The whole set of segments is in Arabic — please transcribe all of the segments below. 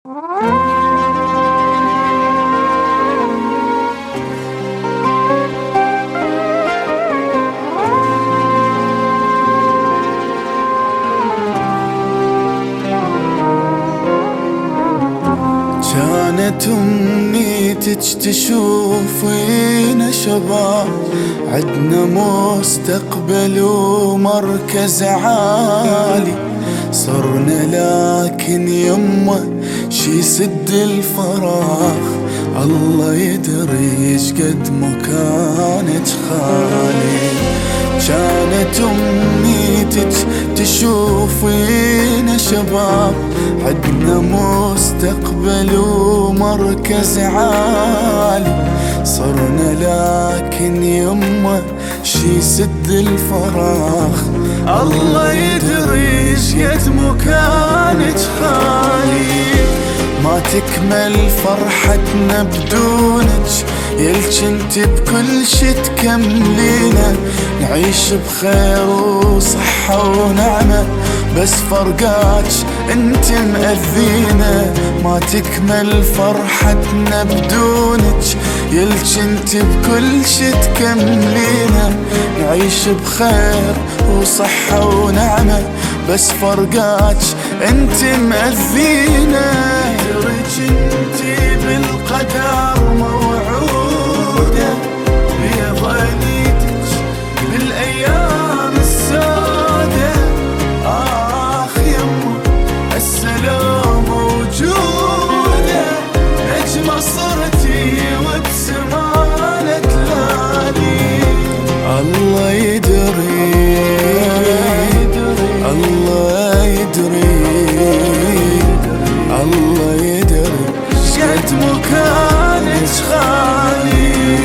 كانت أمنيتك تشوفينا شباب، عدنا مستقبل ومركز عالي. صرنا لكن يمه شي يسد الفراغ، الله يدري شقد مكانك خالي. كانت أمنيتك تشوفينا شباب، عدنا مستقبل ومركز عالي. صرنا لكن يمه شي يسد الفراغ، الله يدري شقد مكانك خالي. ما تكمل فرحتنا بدونك، يلج انت بكل شي تكملينا. نعيش بخير وصحة ونعمة، بس فرقاك انت مأذينا. ما تكمل فرحتنا بدونك، يلج انت بكل شي تكملينا. نعيش بخير وصحة ونعمة، بس فرقاك انت مأذينا. درج انت بالقدر موعودة، ويا ظنيتك بالايام السودة. اخ يمه السلام موجودة، نجمة صرتي وبسمانة تلالي. الله يدري الله يدري الله يدري شقد مكانك خالي.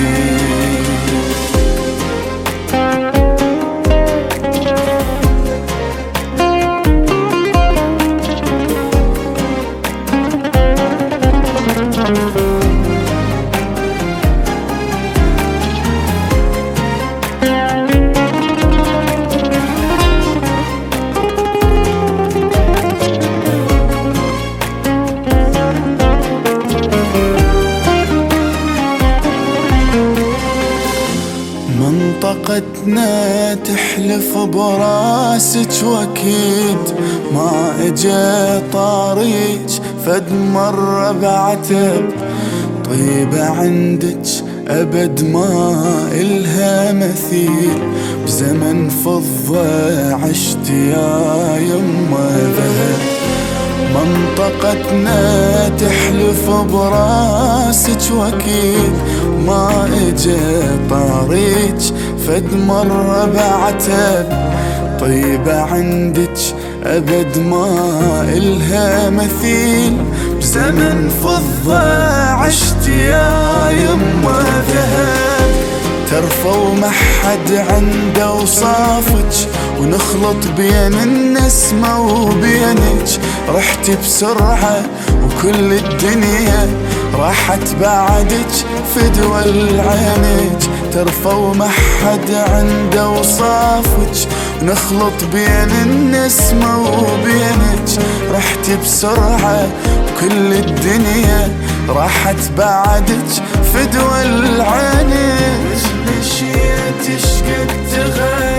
منطقتنا تحلف براسك، واكيد ما اجى طاريج فد مرة بعتب. طيبة عندك ابد ما الها مثيل، بزمن فضة عشت يا يما ذهب. منطقتنا تحلف براسك، واكيد ما اجى طاريج فد مرة بعتب. طيبة عندك ابد ما الها مثيل، بزمن فضة عشت يا يما ذهب. ترفى ومحد عنده وصافك، ونخلط بين النسمة وبينك. رحت بسرعة وكل الدنيا راحت بعدك فدوى العينك. ترفى ومحد عنده وصافك، ونخلط بين النسمة وبينك. رحت بسرعة وكل الدنيا راحت بعدك فدوى العينك. مشيت شقد تغير